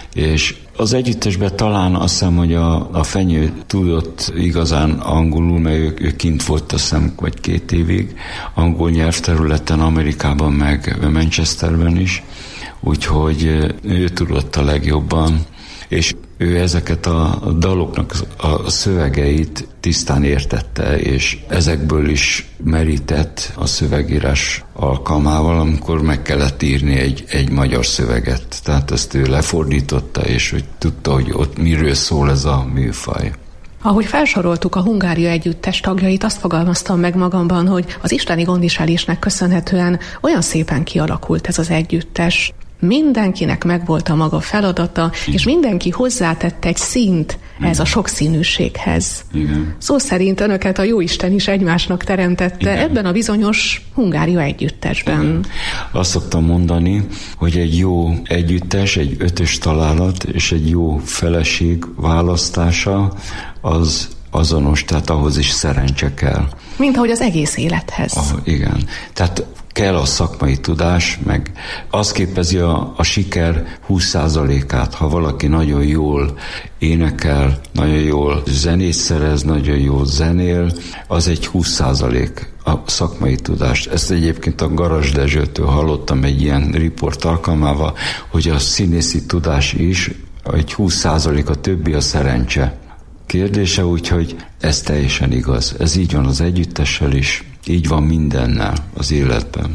F: és az együttesben talán azt hiszem, hogy a Fenyő tudott igazán angolul, mert ő kint volt, azt hiszem, vagy 2 évig angol nyelvterületen, Amerikában, meg Manchesterben is, úgyhogy ő tudott a legjobban, és ő ezeket a daloknak a szövegeit tisztán értette, és ezekből is merített a szövegírás alkalmával, amikor meg kellett írni egy magyar szöveget. Tehát ezt ő lefordította, és hogy tudta, hogy ott miről szól ez a műfaj.
E: Ahogy felsoroltuk a Hungária Együttes tagjait, azt fogalmaztam meg magamban, hogy az isteni gondviselésnek köszönhetően olyan szépen kialakult ez az együttes. Mindenkinek megvolt a maga feladata, és mindenki hozzátette egy színt ez a sokszínűséghez.
F: Igen.
E: Szó szerint önöket a Jóisten is egymásnak teremtette ebben a bizonyos Hungária Együttesben.
F: Igen. Azt szoktam mondani, hogy egy jó együttes, egy ötös találat és egy jó feleség választása az azonos, tehát ahhoz is szerencse kell.
E: Mint ahogy az egész élethez.
F: Igen. Tehát kell a szakmai tudás, meg az képezi a siker 20%-át, ha valaki nagyon jól énekel, nagyon jól zenét szerez, nagyon jól zenél, az egy 20% a szakmai tudást. Ezt egyébként a Garas Dezsőtől hallottam egy ilyen riport alkalmával, hogy a színészi tudás is egy 20%, a többi a szerencse kérdése, úgyhogy ez teljesen igaz. Ez így van az együttessel is, így van mindennel az életben.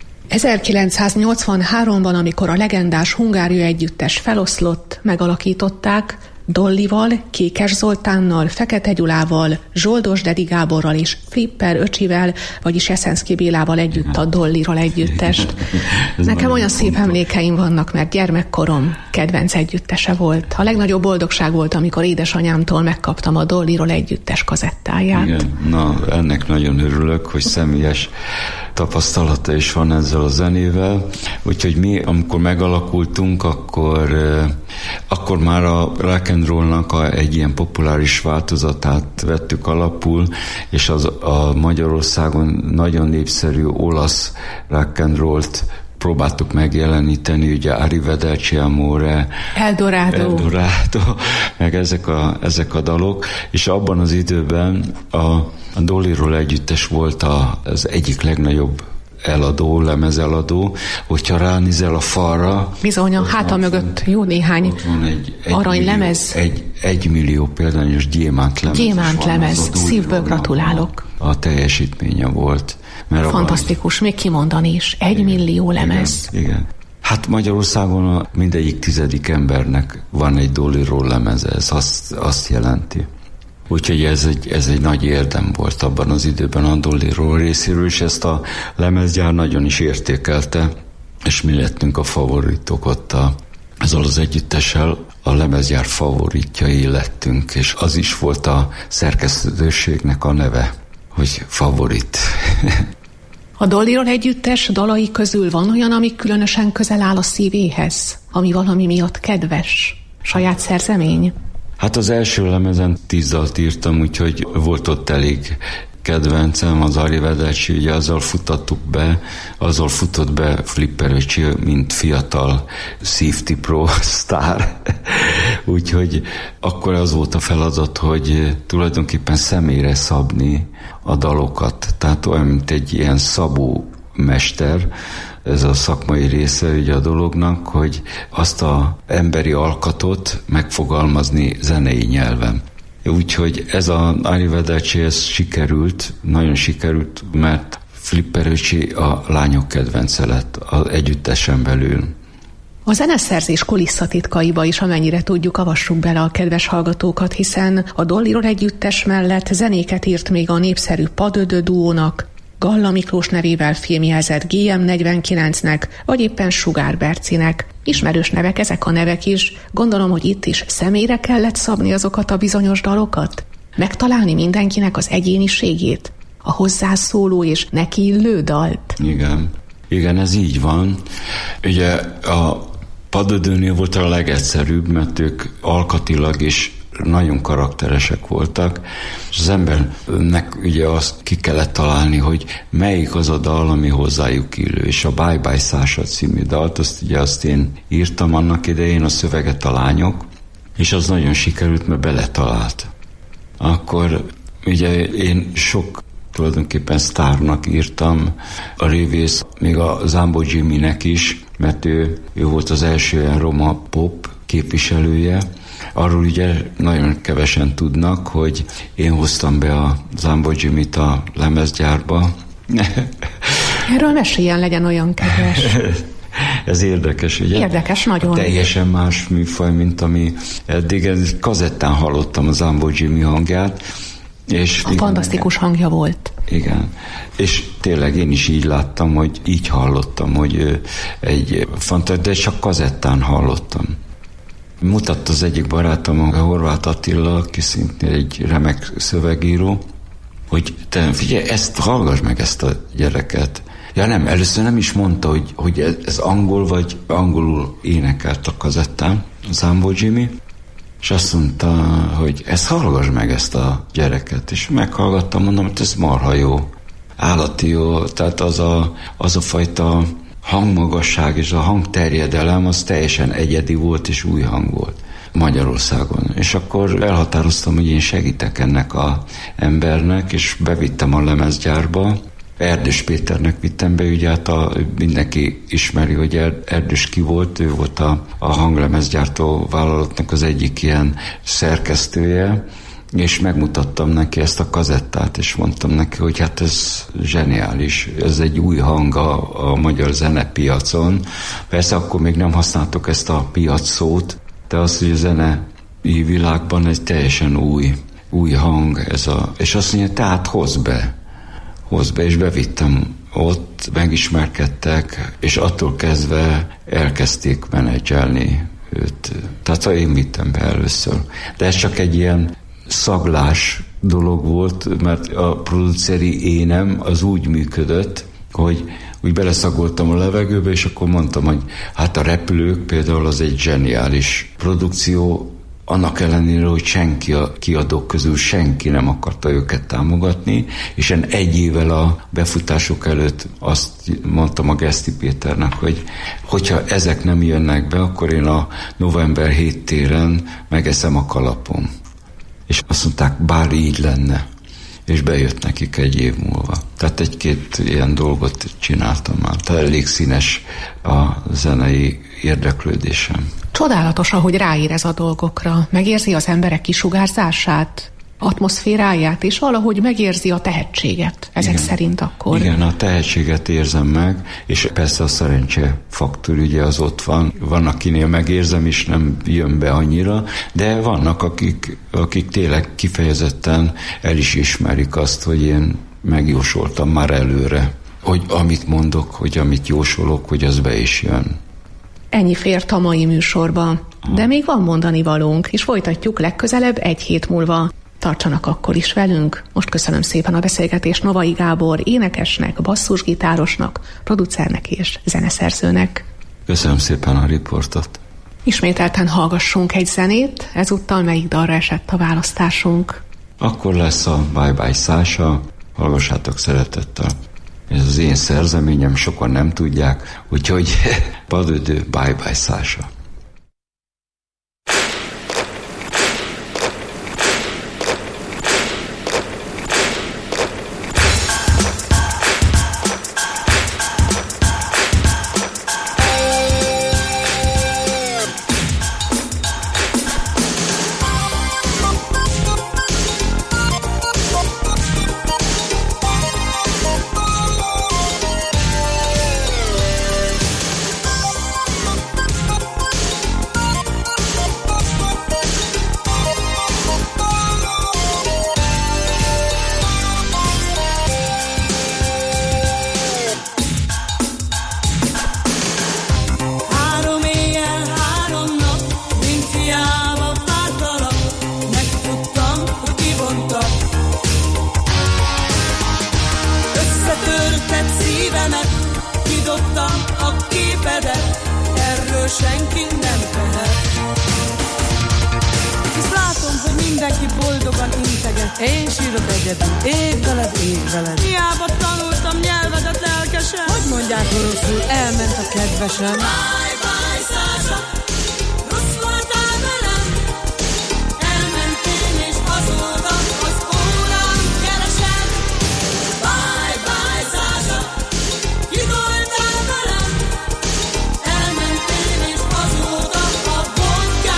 E: 1983-ban, amikor a legendás Hungária Együttes feloszlott, megalakították, Dollival, Kékes Zoltánnal, Fekete Gyulával, Zsoldos Dedi Gáborral és Flipper öcsivel, vagyis Jeszenszky Bélával együtt a Dolliról együttest. Nekem olyan szép emlékeim vannak, mert gyermekkorom kedvenc együttese volt. A legnagyobb boldogság volt, amikor édesanyámtól megkaptam a Dolliról együttes kazettáját.
F: Igen, na, ennek nagyon örülök, hogy személyes tapasztalata is van ezzel a zenével. Úgyhogy mi, amikor megalakultunk, akkor már a rock and rollnak egy ilyen populáris változatát vettük alapul, és a Magyarországon nagyon népszerű olasz rock and rollt próbáltuk megjeleníteni, ugye Arrivederci Amore,
E: Eldorado,
F: meg ezek a dalok, és abban az időben a Dolliról együttes volt az egyik legnagyobb lemezeladó, hogyha ránézel a falra.
E: Bizony, a háta mögött jó néhány aranylemez.
F: Egy millió példányos gyémántlemez.
E: Gyémántlemez, szívből gratulálok.
F: A teljesítménye volt.
E: Mert fantasztikus, még kimondani is. 1 millió lemez.
F: Igen. Hát Magyarországon mindegyik 10. embernek van egy Dolliról lemeze, ez azt jelenti. Úgyhogy ez egy nagy érdem volt abban az időben a Dolliról részéről, és ezt a lemezgyár nagyon is értékelte, és mi lettünk a favoritok ott ezzel az együttessel, a lemezgyár favoritjai lettünk, és az is volt a szerkesztőségnek a neve, hogy favorit.
E: A Dolliról együttes dalai közül van olyan, ami különösen közel áll a szívéhez, ami valami miatt kedves, saját szerzemény?
F: Hát az első lemezen 10 dalt írtam, úgyhogy volt ott elég kedvencem, az Arrivederci, ugye azzal futott be Flipper öcsi, mint fiatal Safety Pro sztár. Úgyhogy akkor az volt a feladat, hogy tulajdonképpen személyre szabni a dalokat. Tehát olyan, mint egy ilyen szabó mester, ez a szakmai része ugye a dolognak, hogy azt az emberi alkatot megfogalmazni zenei nyelven. Úgyhogy ez az Arrivederci, ez sikerült, nagyon sikerült, mert Flipper öcsi a lányok kedvence lett az együttesen belül.
E: A zeneszerzés kulisszatitkaiba is, amennyire tudjuk, avassuk bele a kedves hallgatókat, hiszen a Dolliról együttes mellett zenéket írt még a népszerű Padödö duónak, Galla Miklós nevével filmjelzett GM49-nek, vagy éppen Sugár Bercinek. Ismerős nevek ezek a nevek is. Gondolom, hogy itt is személyre kellett szabni azokat a bizonyos dalokat? Megtalálni mindenkinek az egyéniségét? A hozzászóló és neki illő dalt?
F: Igen, ez így van. Ugye a Padödőnél volt a legegyszerűbb, mert ők alkatilag is nagyon karakteresek voltak, és az embernek ugye azt ki kellett találni, hogy melyik az a dal, ami hozzájuk illő, és a Bye Bye Sasha című dalt, azt én írtam annak idején, a szöveget a lányok, és az nagyon sikerült, mert beletalált. Akkor ugye én sok tulajdonképpen sztárnak írtam, a révész, még a Zambo Jimmy-nek is, mert ő volt az első ilyen roma pop képviselője. Arról ugye nagyon kevesen tudnak, hogy én hoztam be a Zambó Jimmy-t a lemezgyárba.
E: Erről meséljen, legyen olyan kedves.
F: Ez érdekes, ugye?
E: Érdekes, nagyon.
F: Teljesen más műfaj, mint ami eddig. Kazettán hallottam a Zambó Jimmy hangját. És
E: fantasztikus hangja volt.
F: Igen. És tényleg én is így láttam, hogy így hallottam, hogy de csak kazettán hallottam. Mutatta az egyik barátom, a Horváth Attila, aki szintén egy remek szövegíró, hogy te figyelj, hallgass meg ezt a gyereket. Ja nem, először nem is mondta, hogy ez angol, vagy angolul énekelt a kazettán, Zambó Jimmy, és azt mondta, hogy hallgass meg ezt a gyereket, és meghallgattam, mondom, hogy ez marha jó, állati jó, tehát az a fajta hangmagasság és a hangterjedelem az teljesen egyedi volt és új hang volt Magyarországon. És akkor elhatároztam, hogy én segítek ennek az embernek, és bevittem a lemezgyárba. Erdős Péternek vittem be, ugye hát mindenki ismeri, hogy Erdős ki volt, ő volt a hanglemezgyártó vállalatnak az egyik ilyen szerkesztője, és megmutattam neki ezt a kazettát, és mondtam neki, hogy hát ez zseniális, ez egy új hang a magyar zenepiacon. Persze akkor még nem használtuk ezt a piac szót, de az, hogy a zenei világban egy teljesen új hang, és azt mondja, tehát hozd be, és bevittem ott, megismerkedtek, és attól kezdve elkezdték menedzselni őt. Tehát én vittem be először. De ez csak egy ilyen szaglás dolog volt, mert a produceri énem az úgy működött, hogy úgy beleszagoltam a levegőbe, és akkor mondtam, hogy hát a Repülők például az egy zseniális produkció, annak ellenére, hogy senki a kiadók közül senki nem akarta őket támogatni, és én egy évvel a befutások előtt azt mondtam a Geszti Péternek, hogy hogyha ezek nem jönnek be, akkor én a november 7 téren megeszem a kalapom. És azt mondták, bár így lenne. És bejött nekik egy év múlva. Tehát egy-két ilyen dolgot csináltam már. Tehát elég színes a zenei érdeklődésem.
E: Csodálatos, ahogy ráérez a dolgokra. Megérzi az emberek kisugárzását, atmoszféráját, és valahogy megérzi a tehetséget. Ezek szerint akkor.
F: Igen, a tehetséget érzem meg, és persze a szerencse faktor ugye az ott van. Van, akinél megérzem, és nem jön be annyira, de vannak, akik tényleg kifejezetten el is ismerik azt, hogy én megjósoltam már előre, hogy amit mondok, hogy amit jósolok, hogy az be is jön.
E: Ennyi fért a mai műsorba, de még van mondani valónk, és folytatjuk legközelebb egy hét múlva. Tartsanak akkor is velünk. Most köszönöm szépen a beszélgetést Novai Gábor énekesnek, basszusgitárosnak, producernek és zeneszerzőnek.
F: Köszönöm szépen a riportot.
E: Ismételten hallgassunk egy zenét, ezúttal melyik dalra esett a választásunk?
F: Akkor lesz a Bye Bye Sasha, hallgassátok szeretettel. Ez az én szerzeményem, sokan nem tudják, úgyhogy Padödő Bye Bye Sasha.
H: Én sírok egyedül, ég veled. Hiába tanultam nyelvedet lelkesen. Hogy mondják oroszul, elment a kedvesem. Bye bye Sasha, rossz voltál velem. Elmentél és azóta az órám keresem. Bye bye Sasha, ki voltál velem. Elmentél és azóta a vodkát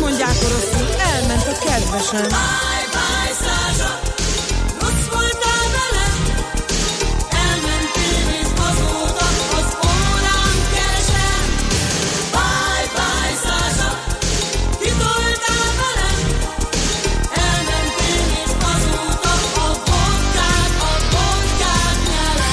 H: mondják oroszul, elment a kedvesem. Bye, bye, Sasha, rossz voltál velem, elmentél és azóta az órán keresem. Bye, bye, Sasha, kitoltál velem, elmentél és azóta a vodkát nyelem.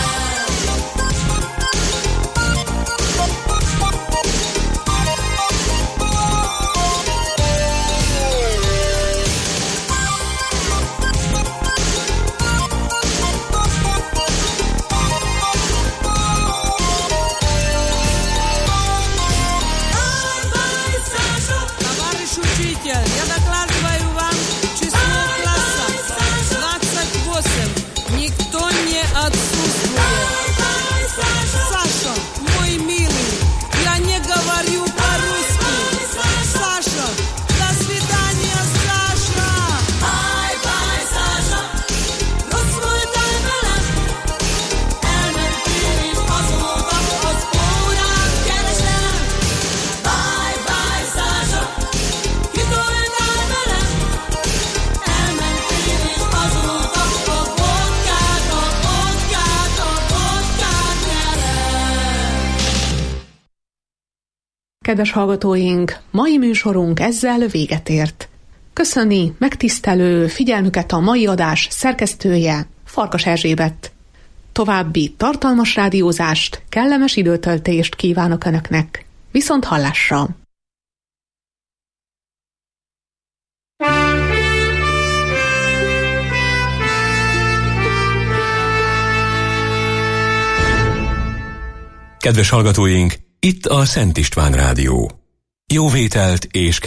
H: Я докладываю вам число класса 28. Никто не отсутствует. Саша, мой милый, я не говорю по-русски. Саша, до свидания, Саша. Bye-bye, Sasha. Rozsvoltál velem, elmentél és azóta az órán keresem. Bye-bye, Sasha. Kitoltál velem, elmentél és azóta a vodkát nyelem.
E: Kedves hallgatóink, mai műsorunk ezzel véget ért. Köszöni megtisztelő figyelmüket a mai adás szerkesztője, Farkas Erzsébet. További tartalmas rádiózást, kellemes időtöltést kívánok Önöknek. Viszont hallásra!
A: Kedves hallgatóink, itt a Szent István Rádió. Jó vételt és